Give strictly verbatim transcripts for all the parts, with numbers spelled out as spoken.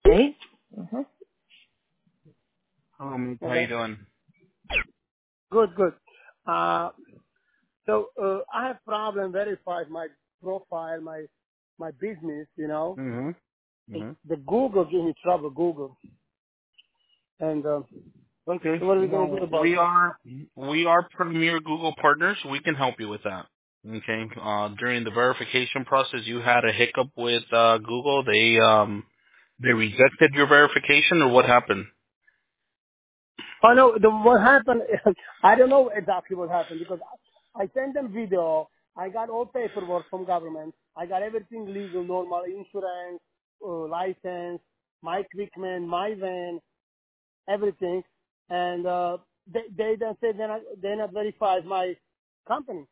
Hey? Mm-hmm. Hello, Meek. How you Okay. doing? Good, good. Uh, so uh, I have problem verify my profile, my my business. You know, Mm-hmm. the, Mm-hmm. the Google give me trouble. Google, and uh, Okay. so what are we gonna do Well, about we it? are we are premier Google partners. We can help you with that. Okay. Uh, during the verification process, you had a hiccup with uh, Google. They um they rejected your verification, or what happened? Oh no, the what happened? I don't know exactly what happened because I, I sent them video. I got all paperwork from government. I got everything legal, normal insurance, uh, license, my equipment, my van, everything, and uh, they they then say they're not they're not verified my company.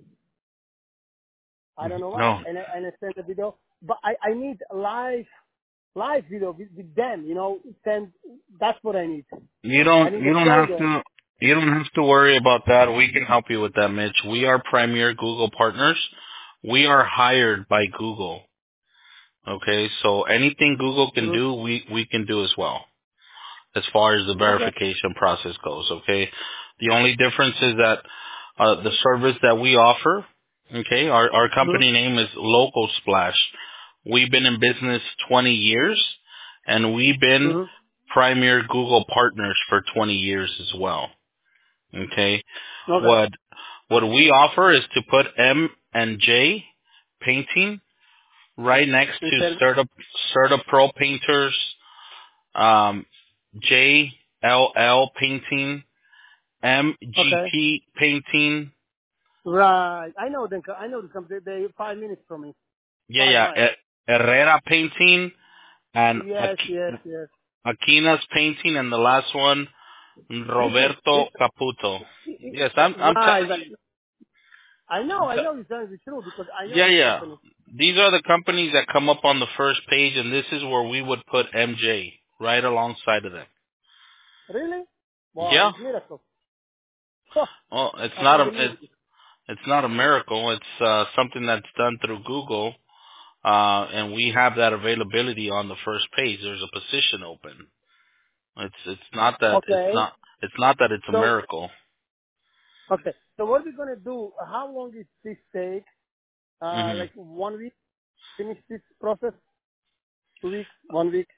I don't Mhm. know why, No, and I, and I sent a video, but I I need a live live video with, with them. You know, send that's what I need. you I don't need you to don't show have them. to you don't have to worry about that. We can help you with that, Mitch. We are premier Google partners. We are hired by Google. Okay, so anything Google can Mhm. do, we we can do as well, as far as the Okay. verification process goes, okay? The only difference is that uh, the service that we offer, okay, our, our Mhm. company name is Local Splash. We've been in business twenty years, and we've been Mhm. premier Google partners for twenty years as well, okay? Okay. What, what we offer is to put M and J painting right next You to said Certa, Certa Pro Painters, um, J L L Painting, okay. M G P Painting. Right. I know them. I know the company. They five minutes from me. Yeah, Five yeah. miles. Her- Herrera Painting and Yes. Yes. Aqu- Yes. Aquina's Painting, and the last one, Listen. Roberto Listen. Caputo. Yes, I'm. I'm Right. telling Right. you. I know. I'm I know te- you're telling the truth because I know yeah, this yeah. company. These are the companies that come up on the first page, and this is where we would put M J right alongside of them. Really? Wow, Yeah. it's miracle. Huh. Well, it's I not can't a. believe It's, it. it's not a miracle. It's uh, something that's done through Google. Uh, and we have that availability on the first page. There's a position open. It's it's not that it's Okay. not it's not that it's a So miracle. okay. So what are we gonna do? How long is this take? Uh, Hmm. like one week? Finish this process? Two weeks? One week?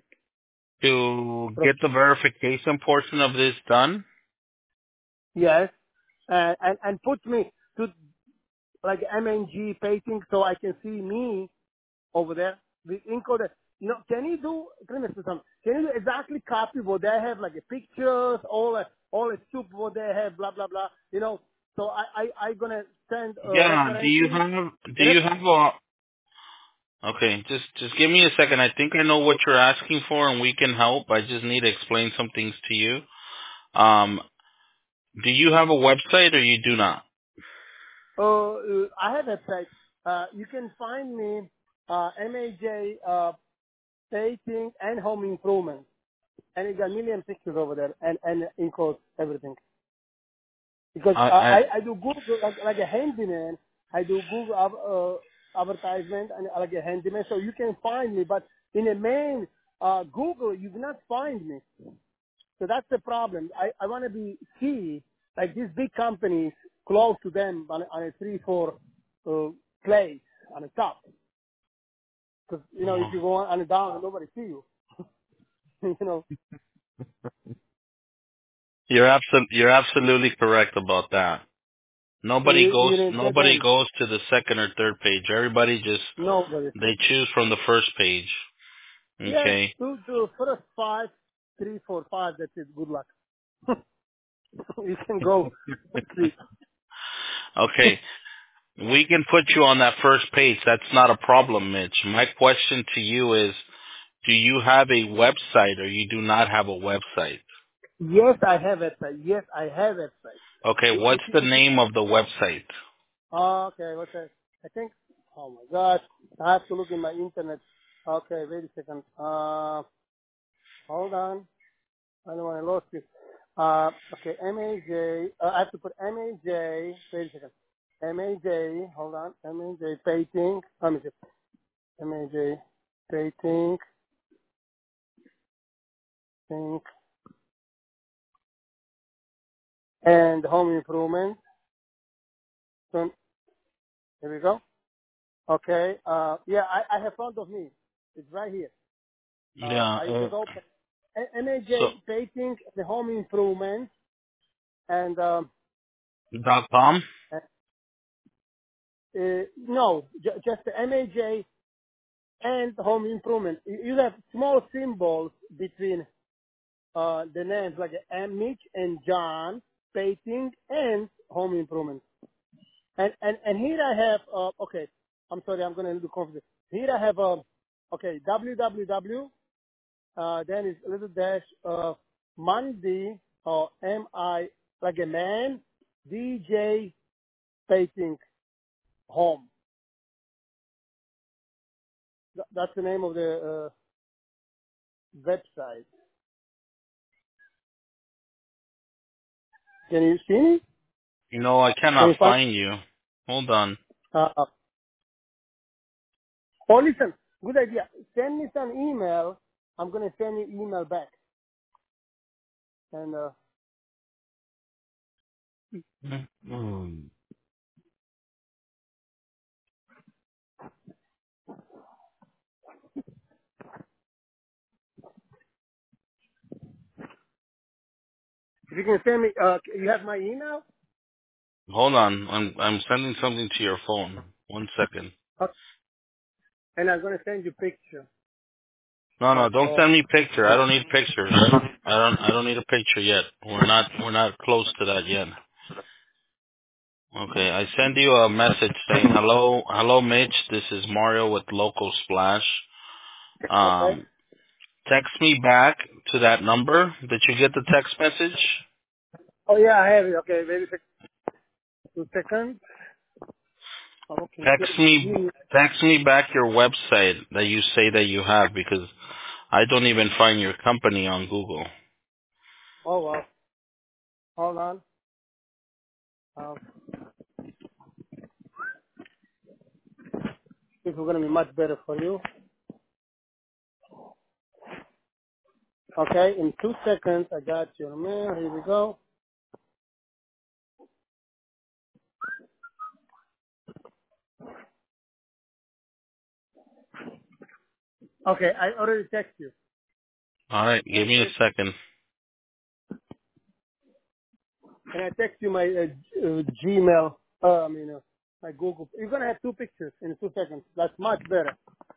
To Pro- get the verification portion of this done, Yes. Uh, and and put me to like M N G painting so I can see me over there. The encode. You know, can you do? Can you do something? Can you do exactly copy what they have, like the pictures, all the all the soup what they have, blah blah blah. You know, so I I I gonna send uh, yeah. Do you references. have do Ref- you have a okay? Just just give me a second. I think I know what you're asking for, and we can help. I just need to explain some things to you. Um, do you have a website or you do not? uh, uh, I have a site. Uh, you can find me uh, M A J uh, painting and home improvement, and it got a million pictures over there, and and encode everything. Because I, uh, I I I do Google like like a handyman. I do Google uh, advertisement and like a handyman, so you can find me. But in a main uh, Google, you cannot find me. So that's the problem. I I want to be see like these big companies close to them on, a- on a three four uh, place on the top. Because you know if you go on the down, nobody see you. you know you're absolutely you're absolutely correct about that. Nobody you, goes you didn't get nobody them. goes to the second or third page. Everybody just Nobody. they choose from the first page. Yes, Okay. two two first five, three four five. That's it. Good luck. you can go. See. Okay. We can put you on that first page. That's not a problem, Mitch. My question to you is, do you have a website or you do not have a website? Yes, I have website. Yes, I have website. Okay, If, what's if, you- the if you, name of the website? oh, okay, what's that? I think. Oh my gosh, I have to look in my internet. Okay, wait a second. Uh, hold on. I don't want to lose this. Uh, okay, M A J. Uh, I have to put M A J. Wait a second. M A J. Hold on. M A J painting. Let me see. M A J painting. think, and home improvement. So here we go. Okay. Uh, yeah, I, I have front of me. It's right here. Uh, Yeah. I Uh, just opened A- so M A J painting, the home improvement, and um, dot com. uh, no, j- just the M A J and home improvement. You you have small symbols between uh, the names like M. Mitch and John painting and home improvement. And and and here I have uh, okay. I'm sorry, I'm gonna do confusing. Here I have um okay www. Uh, then it's a little dash uh Monday or M I like a man D J painting home. Th- That's the name of the uh, website. Can you see me? You know, I Can cannot you find? find you. Hold on. Uh, uh, oh, listen, good idea. Send me some email. I'm gonna send you email back. And uh, Hmm. if you can send me, uh, you have my email. Hold on. I'm I'm sending something to your phone. One second. Uh, and I'm gonna send you picture No, no, of don't uh, send me picture. I don't need pictures. I don't I don't need a picture yet. We're not we're not close to that yet. Okay, I send you a message saying hello hello Mitch, this is Mario with Local Splash. okay. Um text me back to that number. Did you get the text message? Oh yeah, I have it. Okay, wait a sec- two seconds. Oh, okay, give, Text me give me. text me back your website that you say that you have because I don't even find your company on Google. Oh well, hold on. Um, this is gonna be much better for you. Okay, in two seconds, I got your mail. Here we go. Okay, I already text you. All right, give me a second. And I text you my uh, uh, Gmail. Uh, I mean, uh, my Google. You're gonna have two pictures in two seconds. That's much better.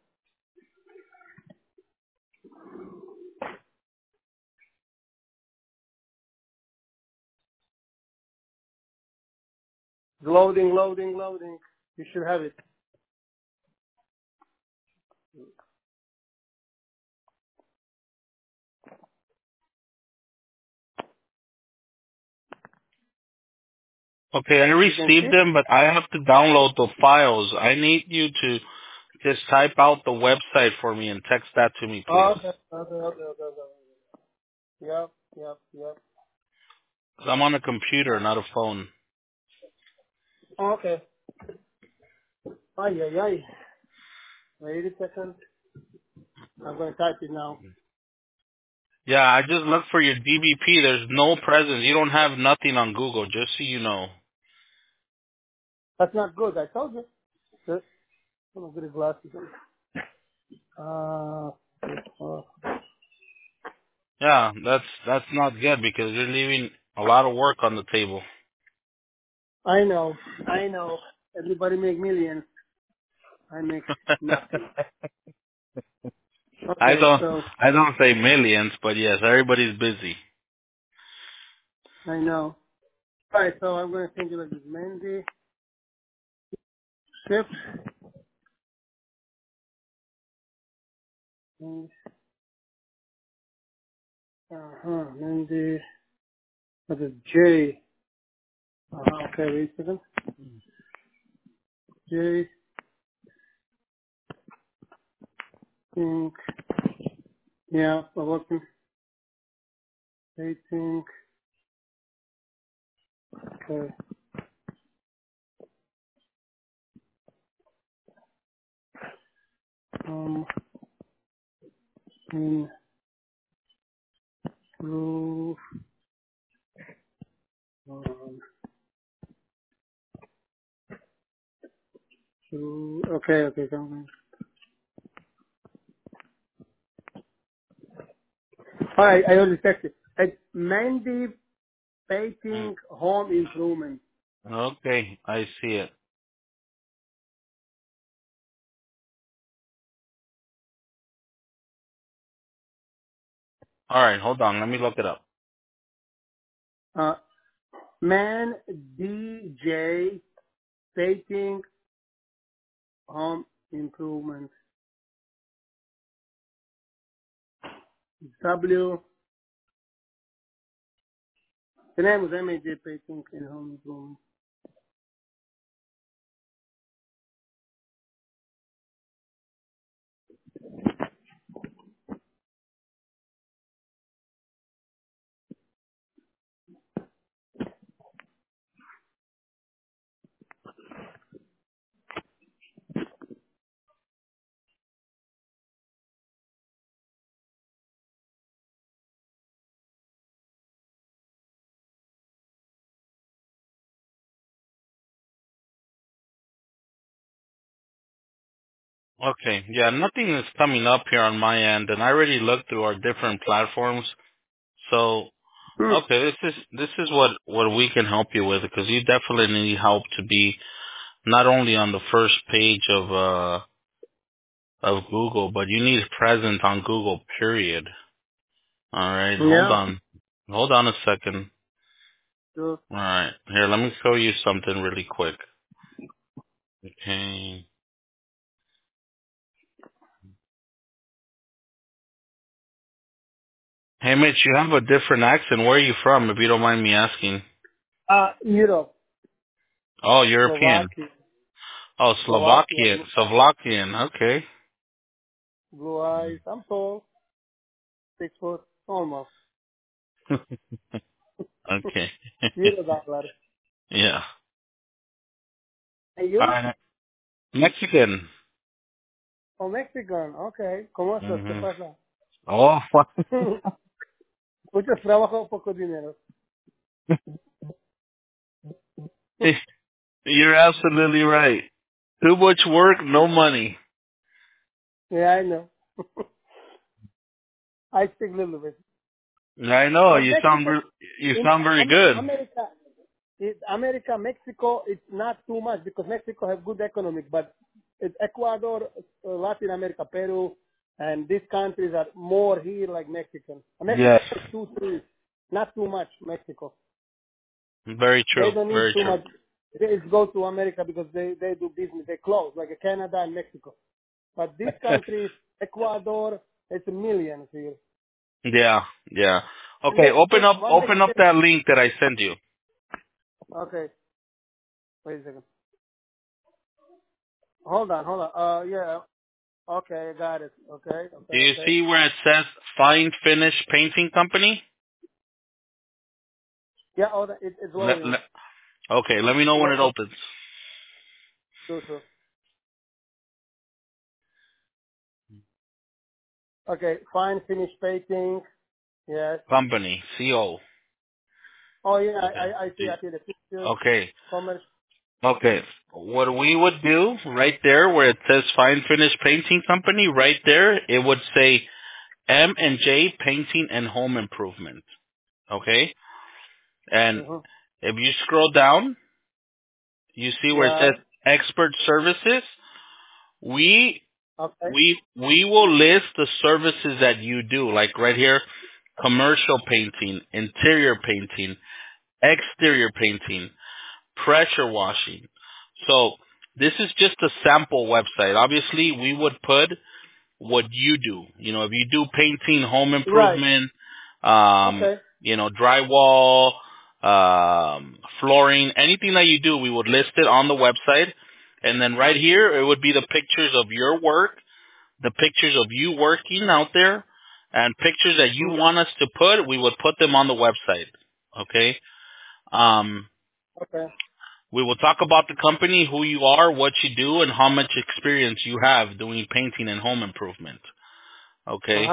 Loading, loading, loading. You should have it. Okay, I You can see received it. them, but I have to download the files. I need you to just type out the website for me and text that to me, please. Oh, okay, okay, okay, okay, okay. Yep, yep, yep. 'Cause I'm on a computer, not a phone. Okay. Ay, ay, ay. Wait a second. I'm gonna type it now. Yeah, I just looked for your D B P. There's no presence. You don't have nothing on Google, just so you know. That's not good. I told you. Good. I'm gonna get his glasses. Uh, uh, Yeah, that's that's not good because you're leaving a lot of work on the table. I know, I know. Everybody make millions. I make nothing. I Okay, don't so I don't say millions, but yes, everybody's busy. I know. All right, so I'm gonna send you like this Mandy shift. Uh huh. Mandy. What is J? Uh huh. Okay, wait a second. J. Think. Yeah, I'm working. I think. Okay. Um. In Roof. Um, roof. Okay, okay, come All right, I already checked it. It's Mandy Mm. Painting Home Improvement. Okay, I see it. All right, hold on. Let me look it up. Uh, Man D J Painting Home Improvement. W. The name was M A J Painting and Home Improvement. Okay, yeah, nothing is coming up here on my end, and I already looked through our different platforms. So, Hmm. okay, this is this is what what we can help you with, because you definitely need help to be not only on the first page of uh of Google, but you need present on Google. Period. All right, hold Yeah. on, hold on a second. So, All right, here, let me show you something really quick. Okay. Hey, Mitch, you have a different accent. Where are you from, if you don't mind me asking? uh, Europe, Oh, European. Slovakia, Oh, Slovakia, Slovakian. blue, Slovakian. Okay. blue eyes. I'm tall, six foot, almost. Okay. Euro dollar. Yeah. And All you? right. Mexican. Oh, Mexican. Okay. ¿Cómo estás? ¿Qué Hmm. pasa? Oh, Mucho trabajo, poco dinero. you're absolutely right. Too much work, no money. Yeah, I know. I speak a little bit. I know. But You sound Mexico, re- you in sound very Am- good. America, it, America, Mexico, it's not too much because Mexico has good economic, but it's Ecuador, uh, Latin America, Peru, and these countries are more here like Mexican. Mexico Yes. is two, three, not too much Mexico. Very They true. don't need Very too true. much. They just go to America because they, they do business. They close, like Canada and Mexico. But these countries, Ecuador, it's millions here. Yeah. Yeah. And Okay. Open Mexican, up. one Open up Mexican, that link that I sent you. okay, wait a second. Hold on, hold on. Uh, yeah, okay, got it. Okay, okay, Do you okay. see where it says Fine Finish Painting Company? Yeah, oh, the- it, it's Let, loading. let, okay, let me know when Lo- it uh, opens. true, true. Okay, fine, finish painting. Yes. Company, C O. Oh, yeah, I, Okay. I I see, I see the pictures. Okay. Commerce. Okay. What we would do right there where it says Fine Finish Painting Company, right there, it would say M and J Painting and Home Improvement. Okay? And Mm-hmm. if you scroll down, you see where it Yeah. says Expert Services. We Okay. we we will list the services that you do, like right here, commercial painting, interior painting, exterior painting, pressure washing. So this is just a sample website. Obviously, we would put what you do. You know, if you do painting, home Right. improvement, um, Okay. you know, drywall, um, flooring, anything that you do, we would list it on the website. And then right here, it would be the pictures of your work, the pictures of you working out there, and pictures that you Mm. want us to put, we would put them on the website. Okay? Um, Okay. we will talk about the company, who you are, what you do, and how much experience you have doing painting and home improvement. Okay? Uh-huh.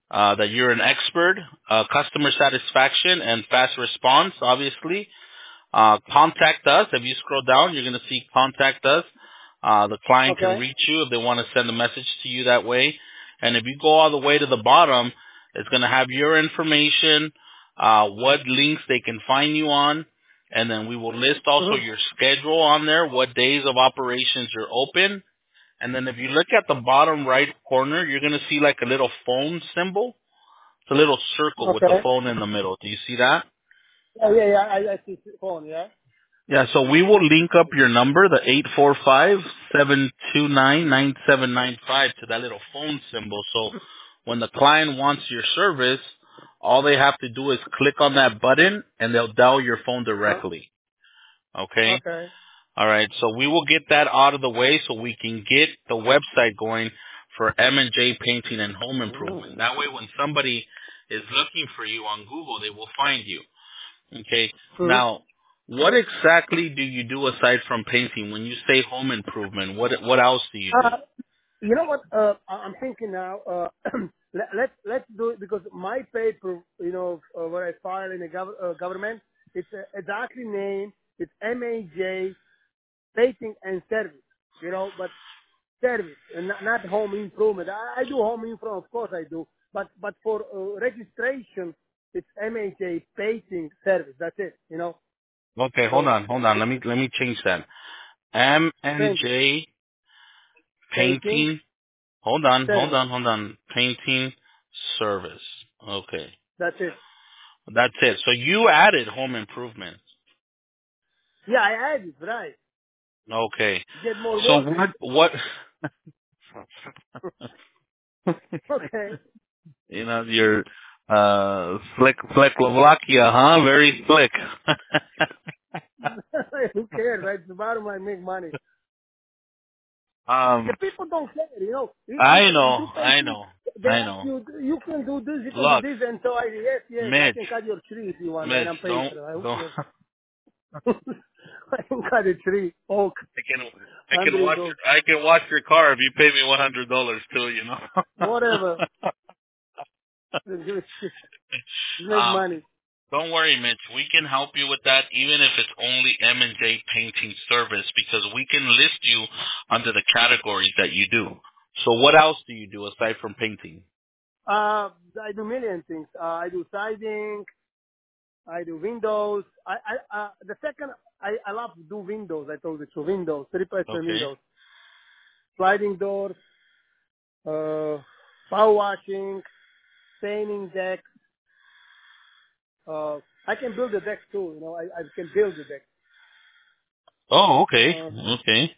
uh, that you're an expert, uh, customer satisfaction, and fast response, obviously. Uh, contact us. If you scroll down, you're going to see contact us. Uh, the client can Okay. reach you if they want to send a message to you that way. And if you go all the way to the bottom, it's going to have your information, uh, what links they can find you on, and then we will list also Mm-hmm. your schedule on there, what days of operations you're open. And then if you look at the bottom right corner, you're going to see like a little phone symbol. It's a little circle with the Okay. phone in the middle. Do you see that? Oh, yeah, yeah, I, I see phone, yeah. Yeah, so we will link up your number, the eight four five, seven two nine, nine seven nine five, to that little phone symbol. So when the client wants your service, all they have to do is click on that button and they'll dial your phone Uh-huh. directly. Okay? Okay. All right, so we will get that out of the way so we can get the website going for M and J Painting and Home Improvement. That way when somebody is looking for you on Google, they will find you. Okay. Mm-hmm. Now, what exactly do you do aside from painting? When you say home improvement, what what else do you do? Uh, you know what? Uh, I- I'm thinking now. Uh, let, let's let's do it because my paper, you know, uh, where I file in the gov- uh, government, it's uh, exactly name. It's M A J Painting and Service. You know, but service and not, not home improvement. I, I do home improvement, of course I do. But but for uh, registration, it's M A J Painting Service. That's it. You know. Okay, hold So on, hold on. Let me let me change that. M and same thing. J Painting Painting. Hold on, hold Service. on, hold on. Painting service. Okay, That's it. that's it. So you added home improvement. Yeah, I added it, right. Okay. Get more So work. what what? Okay. You know, you're uh slick Czechoslovakia, huh? Very slick. Who cares, right? It's the bottom line, make money. um The people don't care, you know. If, if, I if know, you pay I fee, know, they I ask know. you, you can do this, you can do Look, this, and so I, yes, yes, I Mitch, can cut your tree if you want, and Mitch, I'm paying don't, for it. Who don't. cares? I can cut a tree, oak, I can, I can hundred watch, oak, your, I can watch your car if you pay me one hundred dollars too. You know. whatever. Just make um, money. don't worry, Mitch. We can help you with that, even if it's only M and J Painting Service, because we can list you under the categories that you do. So, what else do you do aside from painting? Uh, I do million things. Uh, I do siding, I do windows. I, I, uh, the second, I, I love to do windows. I told you, so windows, three percent Okay. windows, sliding doors, uh, power washing, staining decks. Uh, I can build a deck too. You know, I, I can build a deck. Oh, okay, Uh, okay.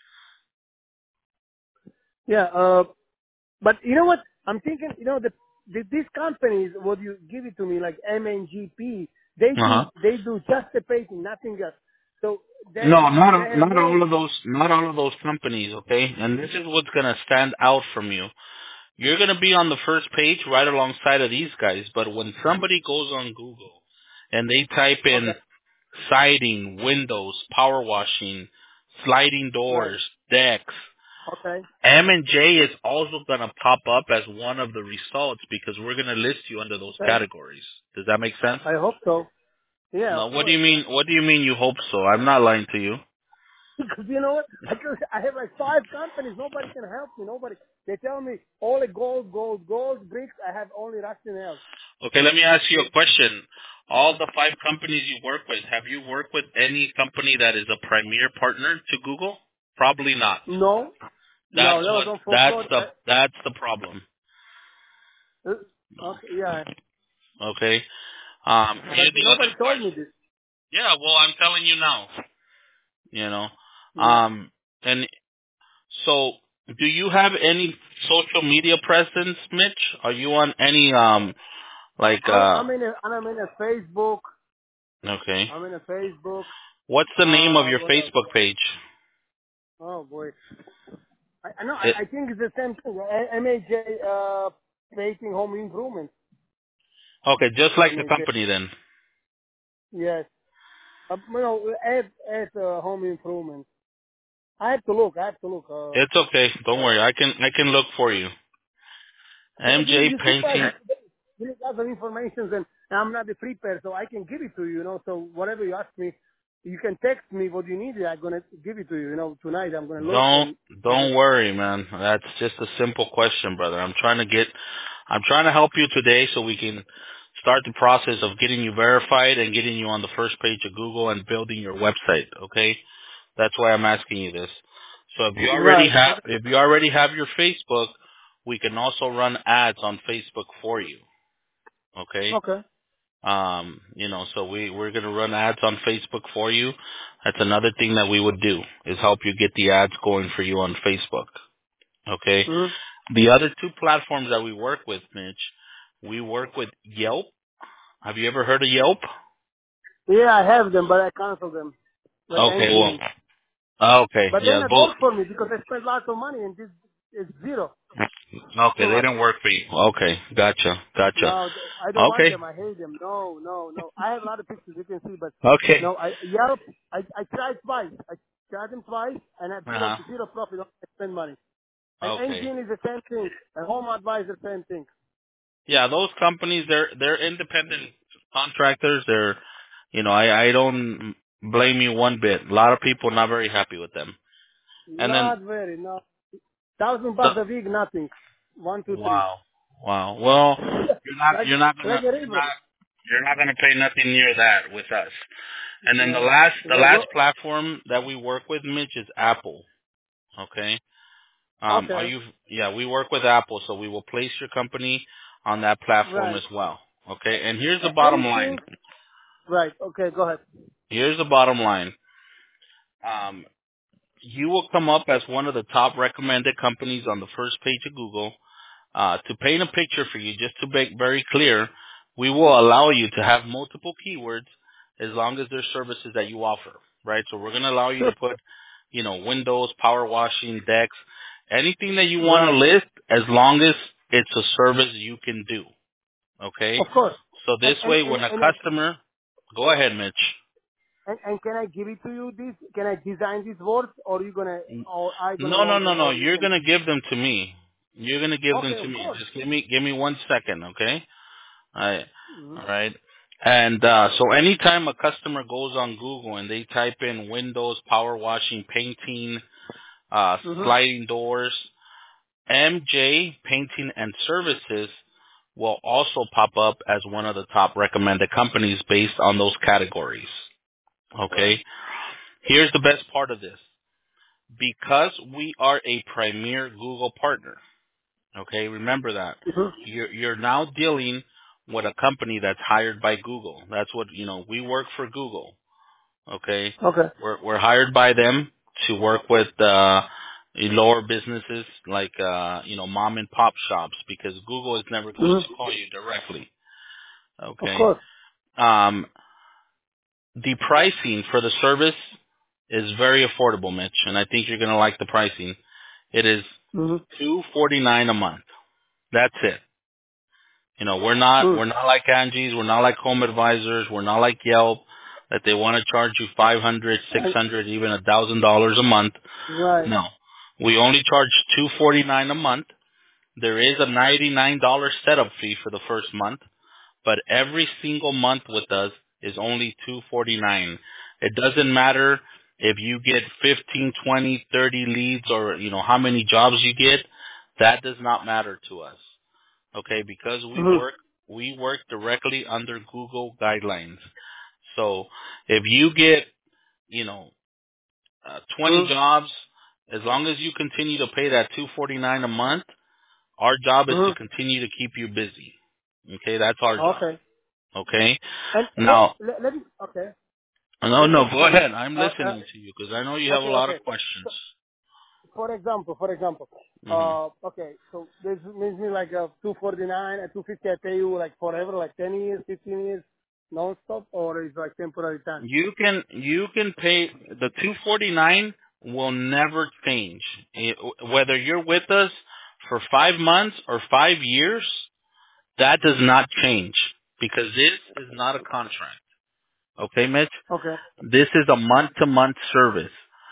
yeah. Uh, but you know what? I'm thinking. You know, the, the these companies, what you give it to me, like M N G P, they Uh do huh. they do just the painting, nothing else. So they No, not they have not no. all of those, not all of those companies. Okay, and this is what's gonna stand out from you. You're gonna be on the first page right alongside of these guys. But when somebody goes on Google and they type Okay. in siding, windows, power washing, sliding Right. doors, decks, Okay. M and J is also gonna pop up as one of the results because we're gonna list you under those Okay. categories. Does that make sense? I hope so. Yeah, No. of What do course. you Yeah. mean? What do you mean? You hope so? I'm not lying to you. Because you know what? I just, I have like five companies. Nobody can help me. Nobody. They tell me only gold, gold, gold bricks. I have only Russian nails. Okay, let me ask you a question. All the five companies you work with, have you worked with any company that is a premier partner to Google? Probably not. No, no, That's that was what on for that's fraud. the Uh, that's the problem. uh, okay, yeah, Okay. Um but here's the nobody other told me question. this. Yeah, well I'm telling you now. You know. Mm. Um and so do you have any social media presence, Mitch? Are you on any um like I'm, uh I'm in a, I'm in a Facebook. okay. I'm in a Facebook. What's the name of Uh, your what else? Facebook page? Oh boy, I, I know. It, I, I think it's the same thing. A- M A J uh, making home improvement. okay, just like the M A J. company then. Yes. Uh, you know, add add uh, home improvement. I have to look. I have to look. Uh, It's okay. Don't worry. I can I can look for you. Yeah, you, M J you see, Painting. you got some information, and I'm not the free pair, so I can give it to you, you know. So whatever you ask me, you can text me what you need. I'm gonna give it to you, you know. Tonight I'm gonna look Don't and I can. don't worry, man. That's just a simple question, brother. I'm trying to get I'm trying to help you today so we can start the process of getting you verified and getting you on the first page of Google and building your website, okay? That's why I'm asking you this. So if you already Right. have if you already have your Facebook, we can also run ads on Facebook for you, okay? Okay. Um, you know, so we we're going to run ads on Facebook for you. That's another thing that we would do is help you get the ads going for you on Facebook. Okay. hmm The other two platforms that we work with, Mitch, we work with Yelp. Have you ever heard of Yelp? Yeah, I have them, but I cancel them like Okay, well, engine. okay, But they're yeah, not both. work for me because I spent lots of money and this is zero. Okay, Too they much. didn't work for you. Okay, gotcha, gotcha. No, I don't want Okay, them. I hate them. No, no, no. I have a lot of pictures you can see, but okay. no. I Yelp. I I tried twice. I tried them twice and had Uh zero huh. zero profit. I spend money. And Okay. engine is the same thing. And home advisor same thing. Yeah, those companies they're they're independent contractors. They're you know I I don't blame you one bit. A lot of people not very happy with them. And then Not very. No. Thousand the bucks a week, nothing. One, two, three. wow wow well you're not like you're not like gonna a you're river. not you're not gonna pay nothing near that with us. And then the No. last the Well, last go- platform that we work with, Mitch, is Apple. Okay. Um, are Okay. you? Yeah, we work with Apple, so we will place your company on that platform Right. as well. Okay. And here's the A- bottom line. Anything. Right. Okay. Go ahead. Here's the bottom line. Um, you will come up as one of the top recommended companies on the first page of Google. Uh, to paint a picture for you, just to make very clear, we will allow you to have multiple keywords as long as they're services that you offer, right? So we're going to allow you to Sure. put, you know, windows, power washing, decks, anything that you want to Right. list as long as it's a service you can do, okay? Of course. So And this and way, and when a and, I, customer, go ahead, Mitch. and and can I give it to you? This can I design these words, or you gonna, or I gonna No, no, want no, them, no. or you You're can? gonna give them to me. You're gonna give them Okay. to Of me. course. Just give me, give me one second, okay? All right. Mhm. All right. And uh, so anytime a customer goes on Google and they type in windows, power washing, painting, uh, Mhm. sliding doors, M J Painting and Services will also pop up as one of the top recommended companies based on those categories. Right. Okay. Here's the best part of this. Because we are a premier Google partner, okay, remember that. Mhm. You're, you're now dealing with a company that's hired by Google. That's what, you know, we work for Google, okay? Okay. We're, we're hired by them to work with, uh, lower businesses like, uh, you know, mom and pop shops because Google is never going Mhm. to call you directly, Of okay? course. Um, the pricing for the service is very affordable, Mitch, and I think you're going to like the pricing. It is Mhm. two forty nine a month. That's it. You know, we're not Mm. we're not like Angie's, we're not like Home Advisors, we're not like Yelp that they want to charge you five hundred, six And, hundred, even a thousand dollars a month. right. No, we only charge two forty nine a month. There is a ninety nine dollar setup fee for the first month, but every single month with us is only two forty nine. It doesn't matter if you get fifteen, twenty, thirty leads or you know how many jobs you get. That does not matter to us. Okay, because we Mhm. work we work directly under Google guidelines. So if you get, you know, uh, twenty Mhm. jobs, as long as you continue to pay that two forty nine a month, our job is to Mhm. continue to keep you busy. Okay, that's our job. Okay. Okay? And let, Now, let, let me. Okay. no, Let me no, go explain. ahead. I'm Uh, uh, listening to you because I know you have a okay. lot of Okay. questions. So, for example, for example, hmm uh, okay, so this means me like a two forty nine and two fifty. I pay you like forever, like ten years, fifteen years, non-stop, or is like temporary time? You can you can pay the two forty nine will never change. It- whether you're with us for five months or five years, that does not change because this is not a contract. Okay, Mitch? Okay. This is a month to month service.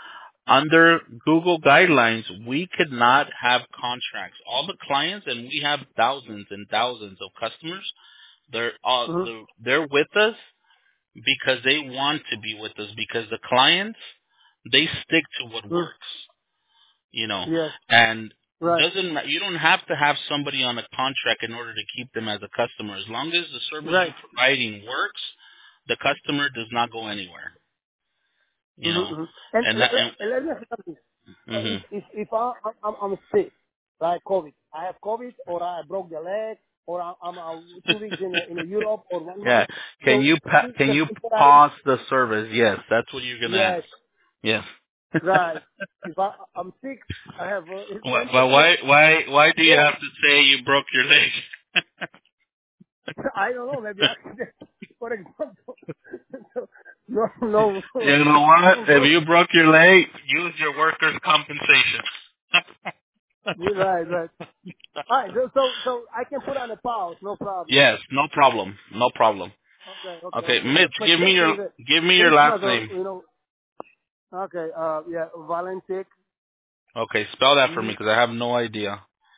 under Google guidelines, we could not have contracts. All the clients, and we have thousands and thousands of customers. They're uh, Mhm. they're, they're with us because they want to be with us. Because the clients, they stick to what Mhm. works, you know. Yes. And Right. doesn't ma- you don't have to have somebody on a contract in order to keep them as a customer. As long as the service Right. you're providing works, the customer does not go anywhere, you know. Mm-hmm. And And let, that, let, and, let me ask you something. Uh, hmm if if if I, I'm I'm sick, like COVID, I have COVID, or I broke the leg, or I'm, I'm uh, two weeks in a, in a Europe, or one yeah. month. Can So you pa- this can the you temporary. pause the service? Yes, that's what you're gonna ask. Yes. Yes. Right. If I I'm sick, I have uh, Well, well, temperature. why why why do you Yes. have to say you broke your leg? I don't know. Maybe accident, for example. So, no, no, You know what? no, If no. you broke your leg, use your workers' compensation. You're right, right. All right. So so so I can put on a pause. No problem. Yes, no problem, no problem. Okay, okay, Okay, okay. Mitch, But my give me question your is uh, give me your Christmas last or name. you know. Okay, uh, yeah, Valentic, Okay, spell that for me V because I have no idea.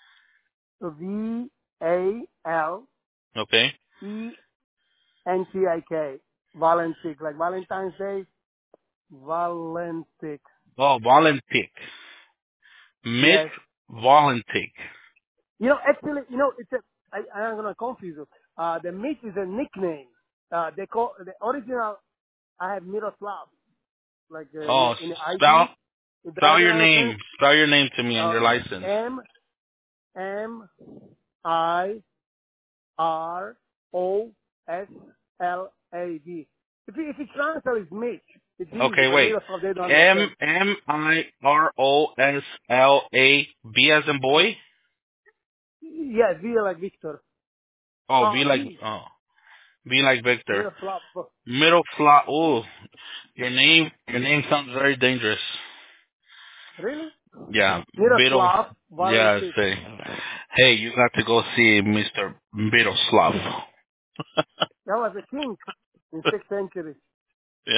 V A L Okay. E N T I K, Valentic, like Valentine's Day, Valentic. Oh, Valentik. Mitch Yes. Valentik. You know, actually, you know, it's a. I, I'm gonna confuse you. Uh, the Mitch is a nickname. Uh, they call the original. I have Miroslav, like uh, in Oh, a, in the I D, spell the spell driver your license. name. Spell your name to me on Uh, your license. M M I R O S L A D. If you, if you translate it's Mitch, it's easy, Okay, but wait. Miroslav they don't M understand. M I R O S L A B as in boy. Yeah, V like Victor. Oh, Uh, B like V, oh, B like Victor. Miroslav. Middle flat. Oh, your name your name sounds very dangerous. Really? Yeah, Middle. Miroslav Yeah, Valentic. say. Hey, you got to go see Mister Miroslav. That was a king in sixth century. Yeah.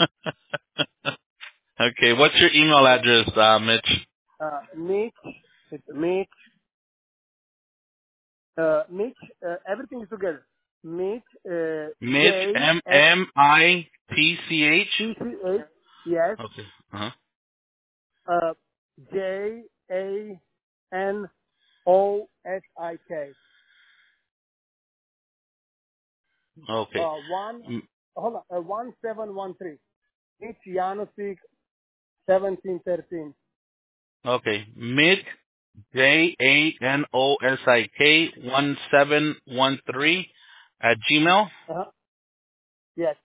Okay, what's your email address, uh, Mitch? Uh, Mitch, it's Mitch, uh, Mitch, uh, everything is together. Mitch, uh, Mitch J, M S, M I T C H. T, C, H, yes, Okay. Uh huh. uh, J, A, N, O, S, I, K. Okay. Uh, one, M- hold on, uh, one seven one three. Mitch Janosik, seventeen thirteen. Okay. Mitch J A N O S I K one seven one three at Gmail. Uh-huh. Yes,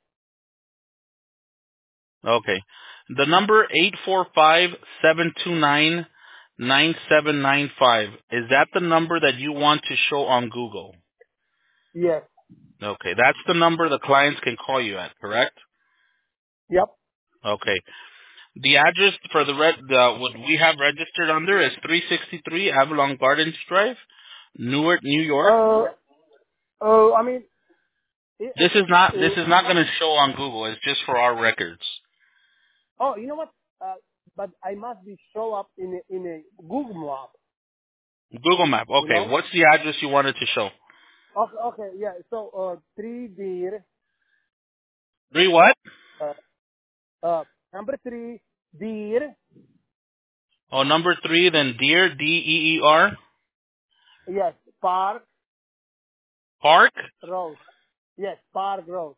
Okay. The number eight four five seven two nine nine seven nine five, is that the number that you want to show on Google? yes, Okay. That's the number the clients can call you at, correct? yep. Okay. The address for the red, the, what we have registered under is three sixty-three Avalon Gardens Drive, Newark, New York. Uh, uh, I mean, it, This is uh, not, this uh, is not going to show on Google. It's just for our records. oh, you know what? Uh, but I must be show up in a, in a Google map, Google Map. you Okay. know? What's the address you wanted to show? Okay, okay, yeah. So, uh, three deer, Three what? uh, uh, number three, deer, Oh, number three, then Deer, D E E R, yes, Park Park. Road. Yes, Park Road.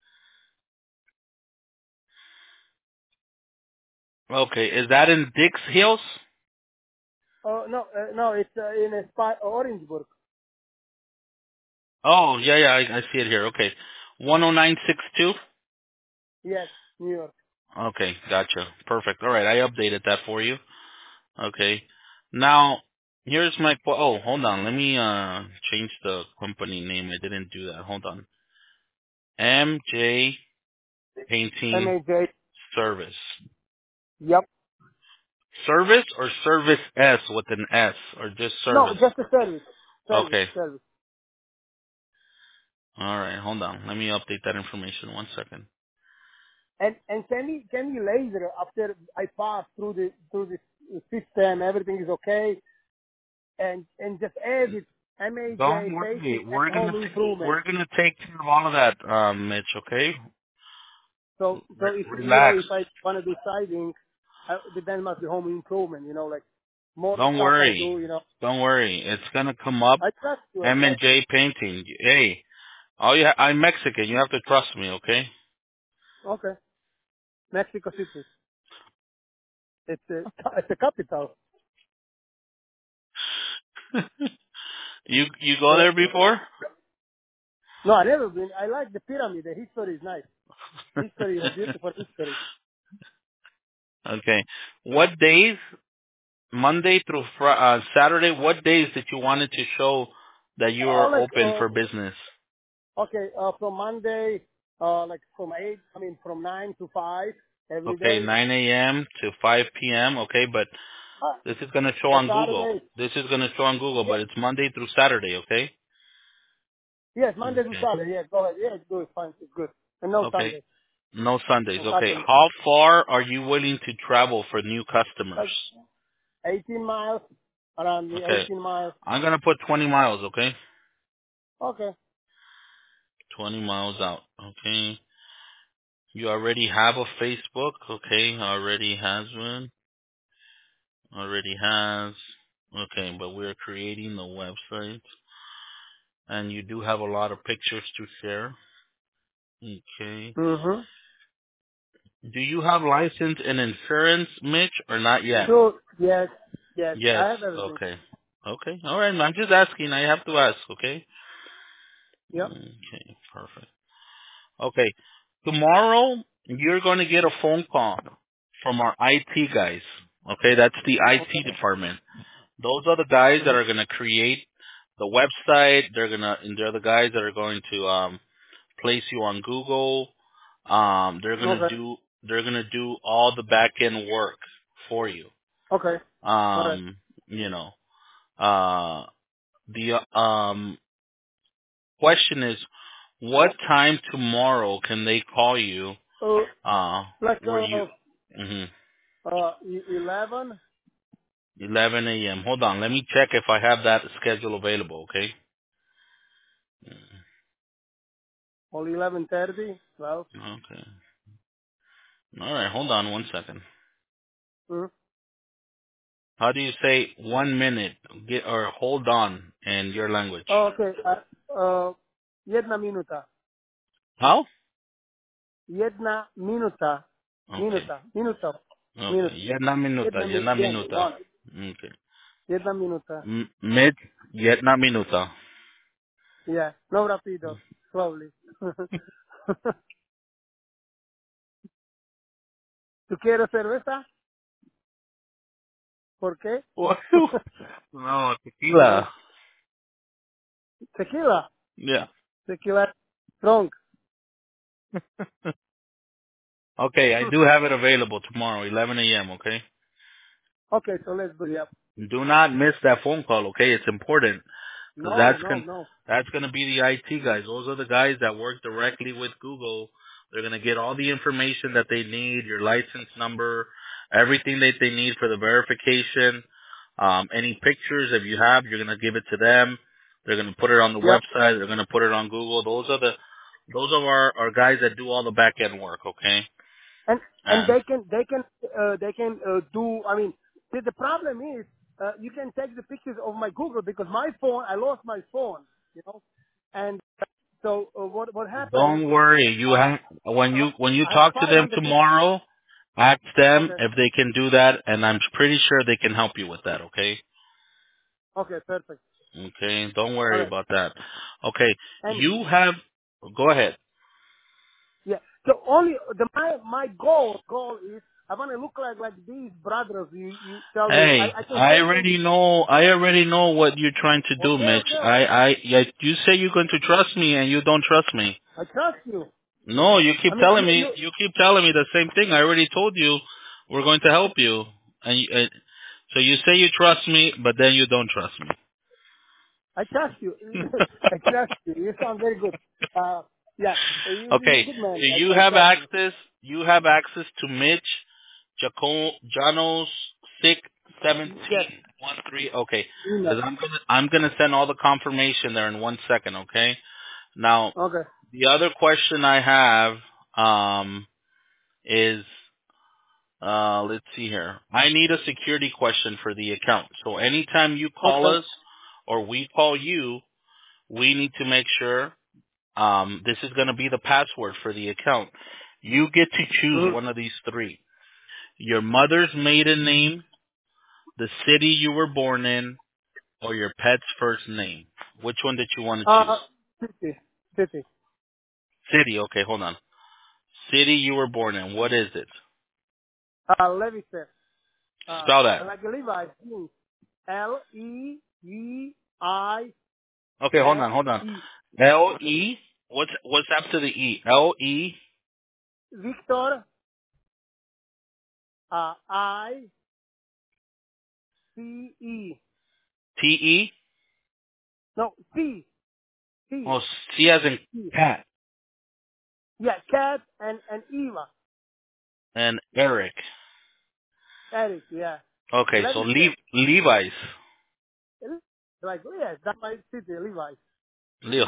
Okay. Is that in Dix Hills? Oh, no, uh, no, it's uh, in a spot, Orangeburg. Oh, yeah, yeah. I, I see it here. Okay. one oh nine six two. Yes, New York. Okay. Gotcha. Perfect. All right. I updated that for you. Okay. Now, here's my qu- oh, hold on. Let me uh change the company name. I didn't do that. Hold on. M J Painting M A J. Service. Yep. Service or Service S with an S or just No, Service? just a service. Service, Okay. service. All right. Hold on. Let me update that information. One second. And and can we can we later after I pass through the through the system, everything is okay, and and just add it M A Don't J worry. painting and We're gonna home take, improvement. we're gonna take care of all of that, um, Mitch. Okay. So so Re- if you know relax. if I want to do siding, I, then must be home improvement. You know, like more Don't stuff I worry. do. You know, Don't worry. It's gonna come up. I trust you. I M and trust. J Painting. Hey, all you ha- I'm Mexican. You have to trust me, okay? Okay, Mexico City. It's a it's a capital. you you go Yeah. there before? No, I never been. I like the pyramid. The history is nice. History is beautiful history. Okay. What days? Monday through fr- uh, Saturday. What days that you wanted to show that you Uh, are like open uh, for business? okay, uh, from Monday, uh, like from eight. I mean, from nine to five every Okay, day. nine a m to five p m. Okay, but Uh, this is gonna show uh, on Google. Saturday. This is gonna show on Google, Yeah. but it's Monday through Saturday. Okay. Yes, Monday to Okay. Saturday. Yeah, go ahead. Yeah, it's good. Fine. It's good. And no Okay. Sunday. No Sundays. No Okay. Saturday. How far are you willing to travel for new customers? Like eighteen miles. Around the Okay. eighteen miles. I'm gonna put twenty miles. Okay. Okay. twenty miles out. Okay. You already have a Facebook. Okay. Already has one. Already has. Okay, but we're creating the website. And you do have a lot of pictures to share. Okay. Mm-hmm. Do you have license and insurance, Mitch, or not yet? Sure. Yes. Yes. Yes. I have everything. Okay. Okay. All right. I'm just asking. I have to ask. Okay. Yep. Okay. Perfect. Okay. Tomorrow, you're going to get a phone call from our I T guys. Okay. That's the I T Okay. department. Those are the guys that Mm-hmm. are going to create the website. They're going to, and they're the guys that are going to, um, place you on Google. Um, they're going to Okay. do, they're going to do all the back end work for you. Okay. All right. Um, you know, uh, the, um, question is, what time tomorrow can they call you? Uh, Uh, like were you, uh, hmm uh, e- eleven eleven a m. Hold on. Let me check if I have that schedule available. Okay. or eleven thirty. Well. Okay. All right. Hold on one second. Mm-hmm. How do you say one minute? Get or hold on in your language? Oh, okay. Uh, uh, jedna minuta. How? Jedna minuta. Okay. Minuta. Minuta. Okay. Minuta. Jedna minuta. Jedna mi- Jedna bien. minuta. One. Okay. Jedna minuta. M- mid. Jedna minuta. Yeah. No rapido. Slowly. ¿Tú quieres cerveza? ¿Por qué? no, No. tequila. Tequila. Yeah. Tequila. Strong. Okay, I do have it available tomorrow, eleven a m. Okay. Okay, so let's do it. Do not miss that phone call. Okay, it's important because No, that's no, con- no. that's gonna be the I T guys. Those are the guys that work directly with Google. They're gonna get all the information that they need, your license number, everything that they need for the verification. Um, any pictures if you have, you're gonna give it to them. They're gonna put it on the Yep. website. They're gonna put it on Google. Those are the those are our, our guys that do all the back end work. Okay. And and And they can they can uh, they can uh, do. I mean, see, the problem is uh, you can take the pictures of my Google because my phone I lost my phone, you know, and so uh, what what happened? don't worry. You Uh, have when uh, you when you I have talk to five them hundred pictures. tomorrow, ask them Okay. if they can do that, and I'm pretty sure they can help you with that. Okay. Okay. Perfect. Okay. Don't All worry right. about that. Okay. And You have. Go ahead. yeah. So only the my my goal goal is I want to look like like these brothers. You you tell me Hey, I I can I send them. already know. I already know what you're trying to do, Okay. Mitch. Okay. I, Okay. I, yeah, you say you're going to trust me, and you don't trust me. I trust you. No, you keep I mean telling you me. you You keep telling me the same thing. I already told you we're going to help you, and you, uh, so you say you trust me, but then you don't trust me. I trust you. I trust you. You sound very good. Uh, yeah, you, you're a Okay. good man. Do you I, I have trust you. access? you have access to Mitch Jaco- Janos six seventeen Yes. one three. Okay, Email. because I'm gonna I'm gonna send all the confirmation there in one second. Okay. Now Okay. the other question I have um is uh let's see here. I need a security question for the account. So anytime you call Okay. us or we call you, we need to make sure um this is gonna be the password for the account. You get to choose Mm. one of these three. Your mother's maiden name, the city you were born in, or your pet's first name. Which one did you want to choose? Uh, city. City. City. Okay, hold on. City you were born in. What is it? Uh, Levi's. Uh, Spell that. like Levi jeans. L E V I Okay, hold S on, hold on. E. L E. What's what's after the E? L E Victor. Uh, I C E. T E. No, C. C. Oh, C as in C. cat. Yeah, Cat and and Eva. And Eric. Eric. Yeah. Okay, so Levi's. Le- Levi's. Like, oh, yeah, that's my city, Levi. Leo.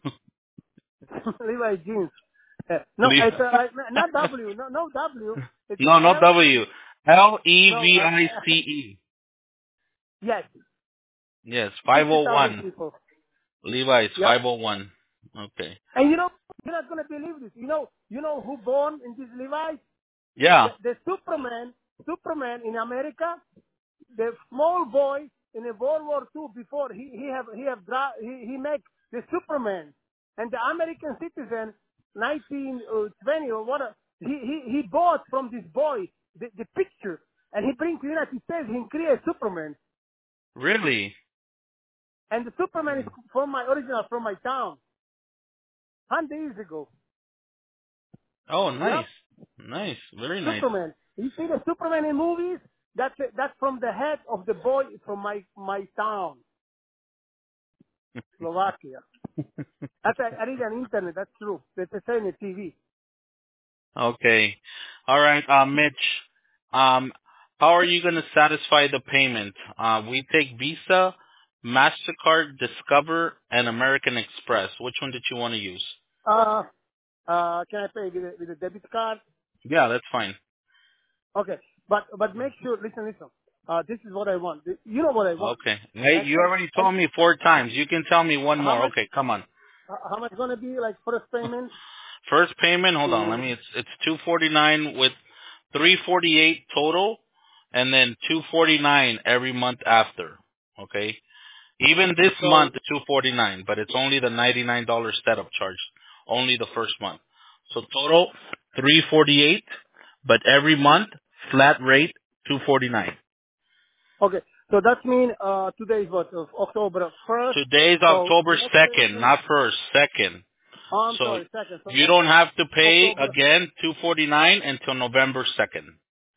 Levi jeans. Uh, no, Le- it's uh, like, not W. No, no W. It's no, not L. W. L E No. V Uh, I C E. yes. Yes, Fifty thousand five oh one. people. Levi's Yep. five oh one. Okay. And you know, you're not gonna believe this. You know, you know who born in this Levi? The, Yeah. the Superman, Superman in America, the small boy in the World War Two before he he have he have dra- he he make the Superman, and the American citizen, nineteen twenty or what, he he he bought from this boy the, the picture, and he brings to the United States. He create Superman, Really? and the Superman is from my original from my town, hundred years ago. Oh, Yep. nice. Nice. Very nice. Superman. You see the Superman in movies? That's that's from the head of the boy from my my town, Slovakia. That's I, I read on internet. That's true. That's the same on T V. Okay. All right, uh, Mitch. Um, how are you going to satisfy the payment? Uh, we take Visa, MasterCard, Discover, and American Express. Which one did you want to use? Uh, uh, can I pay with a, with a debit card? Yeah, that's fine. Okay, but but make sure. Listen, listen. Uh, this is what I want. You know what I want. Okay. Hey, And you and, already and told me four times. You can tell me one how more. much Okay, come on. how much gonna be like first payment? First payment, hold on. Let To me. It's it's two forty nine with three forty eight total, and then two forty nine every month after. Okay. Even this so month, two forty nine, but it's only the ninety nine dollar setup charge, only the first month. So total three forty eight, but every month flat rate two forty nine. okay. So that means uh today is what of October first. Today's So October next second, payment. not first, second. Oh, I'm So sorry, second. So you next don't have to pay October. again two forty nine until November second.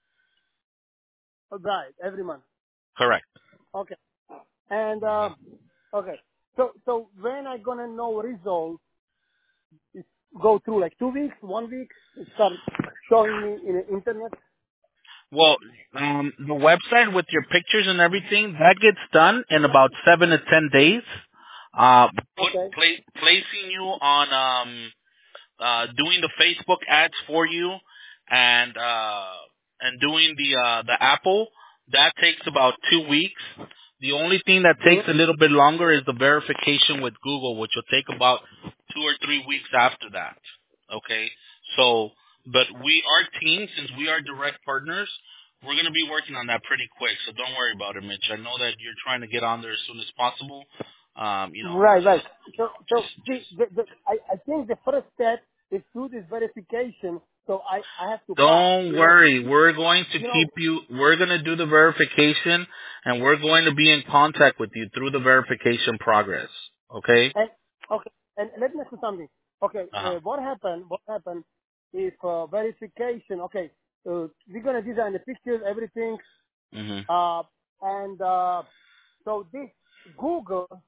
Oh, right, every month. Correct. Okay. And hmm uh, okay. So so when I gonna know result? It go through like two weeks, one week. It start showing me in the internet. Well, um, the website with your pictures and everything that gets done in about seven to ten days. Uh, put Okay. pla- placing you on um uh doing the Facebook ads for you and uh and doing the uh the Apple that takes about two weeks. The only thing that takes Mhm. a little bit longer is the verification with Google, which will take about two or three weeks after that. Okay, so but we our team, since we are direct partners, we're going to be working on that pretty quick. So don't worry about it, Mitch. I know that you're trying to get on there as soon as possible. Um, you know, Right, right. just So so just see, just the, the, I I think the first step is through this verification. So I I have to pass. don't You know. worry. We're going to You know. keep you. We're going to do the verification, and we're going to be in contact with you through the verification progress. Okay. And okay. And let me ask you something. Okay. Uh huh. Uh, what happened? What happened if uh, verification? Okay. Uh, we're gonna design the pictures, everything. Mhm. Uh, and uh, so this Google.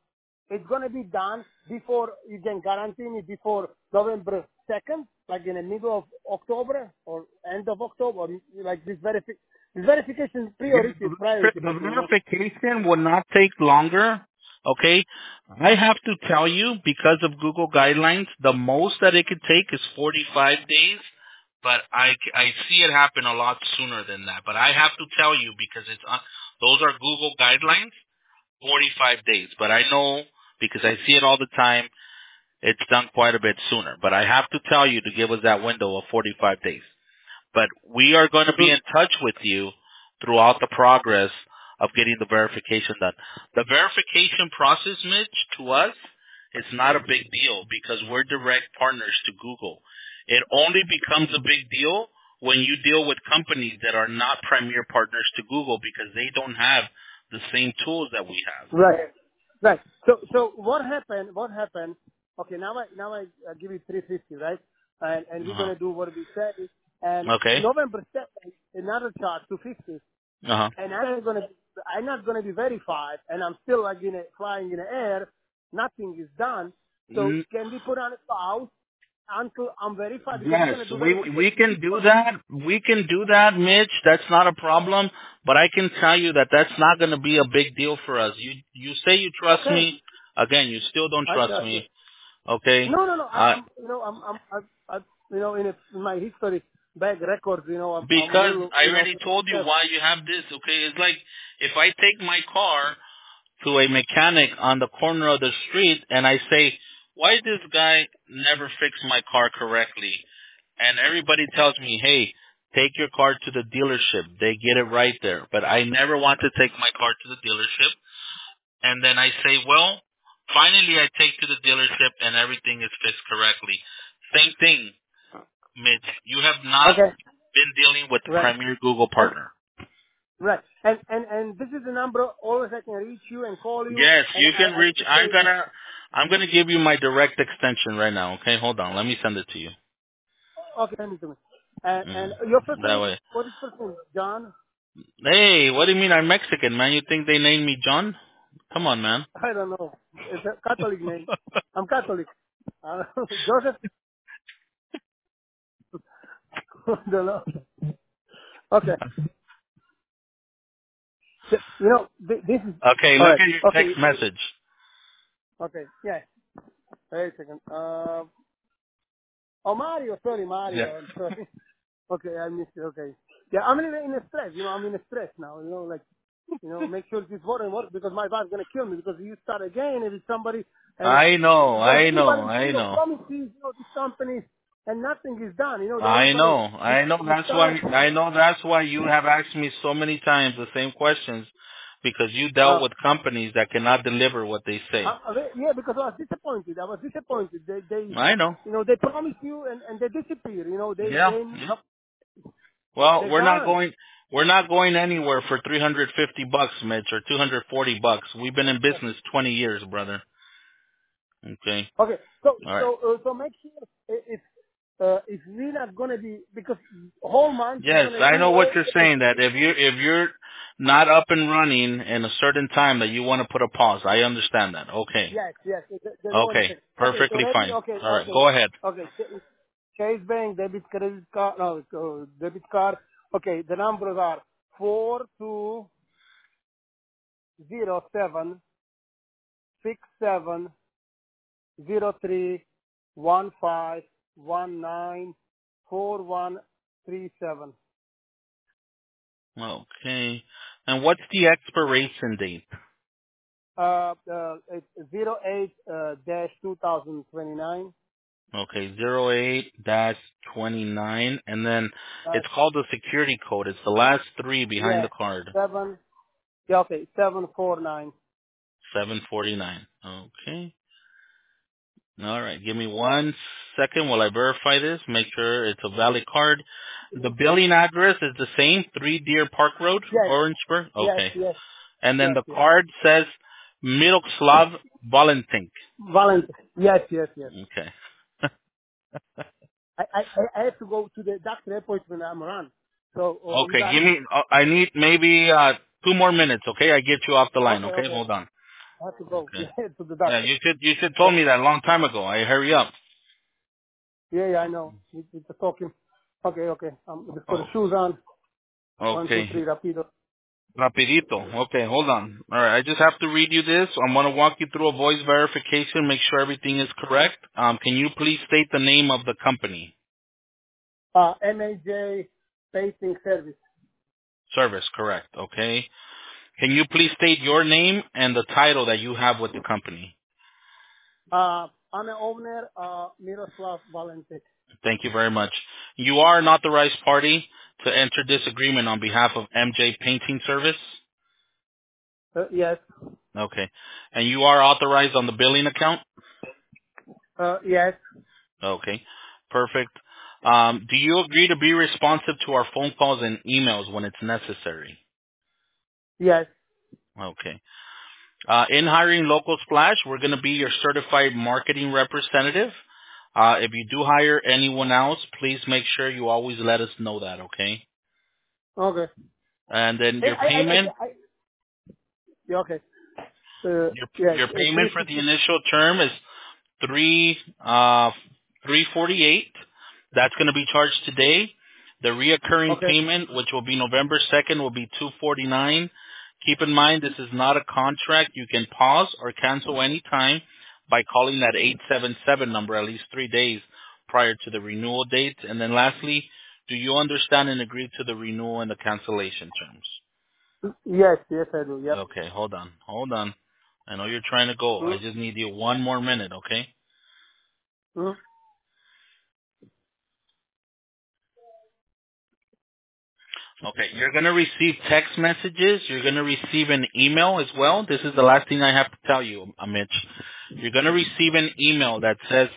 it's gonna be done before you can guarantee me before November second, like in the middle of October or end of October, or like this verifi- this verification priority is priority. The You know? verification will not take longer. Okay, I have to tell you because of Google guidelines, the most that it could take is forty-five days. But I, I see it happen a lot sooner than that. But I have to tell you because it's uh, those are Google guidelines, forty-five days. But I know because I see it all the time, it's done quite a bit sooner. But I have to tell you to give us that window of forty-five days. But we are going to be in touch with you throughout the progress of getting the verification done. The verification process, Mitch, to us, is not a big deal because we're direct partners to Google. It only becomes a big deal when you deal with companies that are not premier partners to Google because they don't have the same tools that we have. Right, right. So, so what happened? What happened? Okay, now I now I uh, give you three fifty, right? And and we're Uh-huh. gonna do what we said. And Okay. November second, another charge two fifty. Uh-huh. And I'm gonna, I'm not gonna be verified, and I'm still like in a, flying in the air. Nothing is done. So Mm, can we put on a pause until I'm verified? Because we're Yes, gonna do we verification. we can do that. We can do that, Mitch. That's not a problem. But I can tell you that that's not going to be a big deal for us. You you say you trust Okay, me. Again, you still don't I trust trust you. me. Okay. No, no, no. I, Uh, I'm, you know, I'm, I'm, I, I, you know, in, a, in my history, back records, you know, I'm, I'm a because little, I you know, already told you yes. why you have this. Okay. It's like if I take my car to a mechanic on the corner of the street and I say, why this guy never fixed my car correctly? And everybody tells me, hey, take your car to the dealership. They get it right there. But I never want to take my car to the dealership. And then I say, well, finally I take to the dealership and everything is fixed correctly. Same thing, Mitch. You have not Okay, been dealing with the right, premier Google and partner. right, and and and this is the number. Always I can reach you and call you, Yes, and you I, can I reach. can I'm say, gonna, I'm gonna give you my direct extension right now. Okay, hold on. Let me send it to you. okay, send it to me. And Mm, and your first that name? way. What is first name? John? Hey, what do you mean I'm Mexican, man? You think they named me John? Come on, man. I don't know. It's a Catholic name. I'm Catholic. Uh, Joseph? don't know. Okay. So, you know, thi- this is Okay, all look right. at your Okay. text message. Okay. Yeah. Wait a second. Uh, oh, Mario. Sorry, Yeah. Mario. I'm sorry. Okay, I missed it. Okay. Yeah, I'm in a, in a stress. You know, I'm in a stress now. You know, like, you know, make sure this work and work because my wife's gonna kill me because you start again and it's somebody and I know, there's I know, everybody, you I know, know. promises, you know, these companies and nothing is done. You know, they're I only gonna know, I know. you That's why start. I know. That's why you have asked me so many times the same questions, because you dealt Uh, with companies that cannot deliver what they say. uh, uh, yeah, because I was disappointed. I was disappointed. They, they, I know. you know, they promise you and, and they disappear. You know, they, Yeah. they, Yep. Well, they're we're not gone. going. We're not going anywhere for three hundred fifty bucks, Mitch, or two hundred forty bucks. We've been in Yeah. business twenty years, brother. Okay. Okay, so All right. so uh, so make sure i- if uh, if we're not gonna be because whole month we're Yes, gonna I do know what all you're the saying. That if you if you're not up and running in a certain time, that you want to put a pause. I understand that. Okay. yes yes the, the loan Okay. effect. Okay, so Perfectly ready? fine. Okay, All right. okay, Go ahead. okay. Ch- Chase Bank debit credit card no uh, debit card. Okay, the numbers are four two zero seven six seven zero three one five one nine four one three seven. Okay. And what's the expiration date? Uh, uh, it's zero eight uh, dash two thousand twenty nine. Okay, zero eight dash twenty nine, and then Uh, it's called the security code. It's the last three behind yeah, the card. seven. Yeah, okay, seven four nine. Seven forty nine. Okay. All right. Give me one second while I verify this. Make sure it's a valid card. The billing address is the same, Three Deer Park Road, Yes, Orangeburg. yes, Okay. yes, And then yes, the yes. card says Miroslav Valentink. Valentine. Yes, yes, yes. Okay. I, I, I I have to go to the doctor appointment. I'm around. So uh, you Okay. got Give it. me. uh, I need maybe uh two more minutes. Okay. I get you off the line. Okay, Okay. okay, Hold on. I have to go Okay. to the Yeah, doctor. you should you should told me that a long time ago. I hurry up. Yeah, yeah, I know. You, you're talking. Okay, okay. Um, just put the Oh, shoes on. One, two, okay. three, rapido. Rapidito. Okay, hold on. All right, I just have to read you this. I'm going to walk you through a voice verification, make sure everything is correct. Um, can you please state the name of the company? Uh, M A J Pacing Service. Service, correct. Okay. Can you please state your name and the title that you have with the company? Uh, I'm an owner, uh, Miroslav Valentic. Thank you very much. You are an authorized party to enter this agreement on behalf of M J Painting Service? Uh, yes. Okay. And you are authorized on the billing account? Uh, yes. Okay. Perfect. Um, do you agree to be responsive to our phone calls and emails when it's necessary? Yes. Okay. Uh, in hiring Local Splash, we're going to be your certified marketing representative. Uh, if you do hire anyone else, please make sure you always let us know that, okay? Okay. And then Hey, your I, I, payment, I, I yeah, okay. Uh, your yes. your Uh, payment three for the sixty. initial term is three uh three forty eight. That's going to be charged today. The reoccurring Okay. payment, which will be November second, will be two forty nine. Keep in mind this is not a contract. You can pause or cancel any time by calling that eight seven seven number at least three days prior to the renewal date. And then lastly, do you understand and agree to the renewal and the cancellation terms? Yes, yes, I do. Yep. Okay, hold on, hold on. I know you're trying to go. I just Mm-hmm. need you one more minute, okay? Mm-hmm. Okay, you're going to receive text messages. You're going to receive an email as well. This is the last thing I have to tell you, Mitch. You're going to receive an email that says,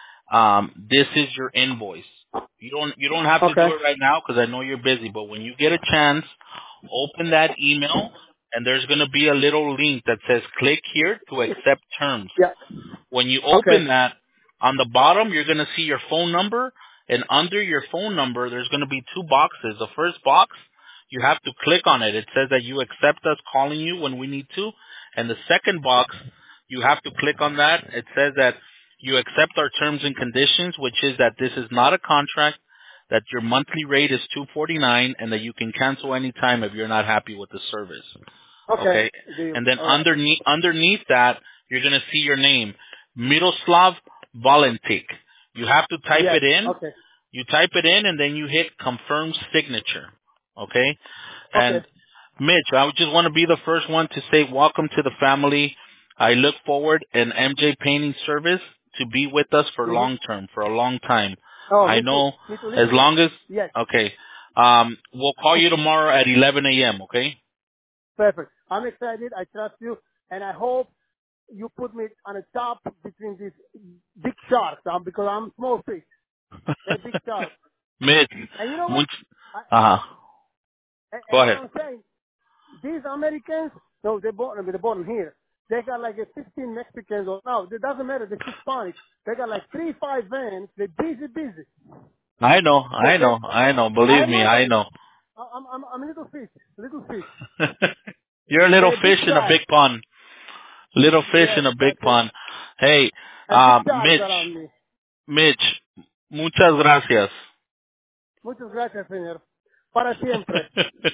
um, this is your invoice. You don't, you don't have to do Okay. it right now because I know you're busy, but when you get a chance, open that email and there's going to be a little link that says click here to accept terms. Yeah. When you Okay. open that, on the bottom, you're going to see your phone number, and under your phone number, there's going to be two boxes. The first box, you have to click on it. It says that you accept us calling you when we need to. And the second box, you have to click on that. It says that you accept our terms and conditions, which is that this is not a contract, that your monthly rate is two forty-nine, and that you can cancel anytime if you're not happy with the service. Okay. Okay. Deal. And then All right. underneath underneath that, you're gonna see your name, Miroslav Valentik. You have to type Yes. it in. Okay. You type it in, and then you hit confirm signature. Okay. Okay. And Mitch, I would just want to be the first one to say welcome to the family. I look forward in M J Painting Service to be with us for Mm-hmm. long term, for a long time. Oh, I me too. know Me too. as Listen. long as Yes. okay. Um, we'll call you tomorrow at eleven a.m. Okay. Perfect. I'm excited. I trust you, and I hope you put me on the top between these big sharks, um, because I'm small fish. They're big sharks. Mitch, And you know what? much, I, uh-huh. and, Go and what ahead. I'm saying, these Americans, no, they're born, they're born here. They got like a fifteen Mexicans, or no, it doesn't matter. They speak Spanish. They got like three, five vans. They're busy, busy. I know, So I they, know, I know. I Believe me, know, I but know. I'm, I'm, I'm a little fish, little fish. You're a little They're big fish in a guys. big pond. Little fish Yes, in a big that's it. pond. Hey, And big um, sharks Mitch, around me. Mitch, muchas gracias. Muchas gracias, señor. Para siempre.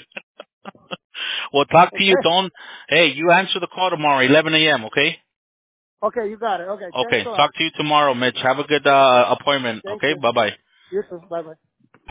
We'll talk to you. Okay? Don't, hey, you answer the call tomorrow, eleven a.m., okay? Okay, you got it. Okay, thanks Okay, a lot. talk to you tomorrow, Mitch. Have a good uh, appointment, Thank okay? you. Bye-bye. You too. Bye-bye.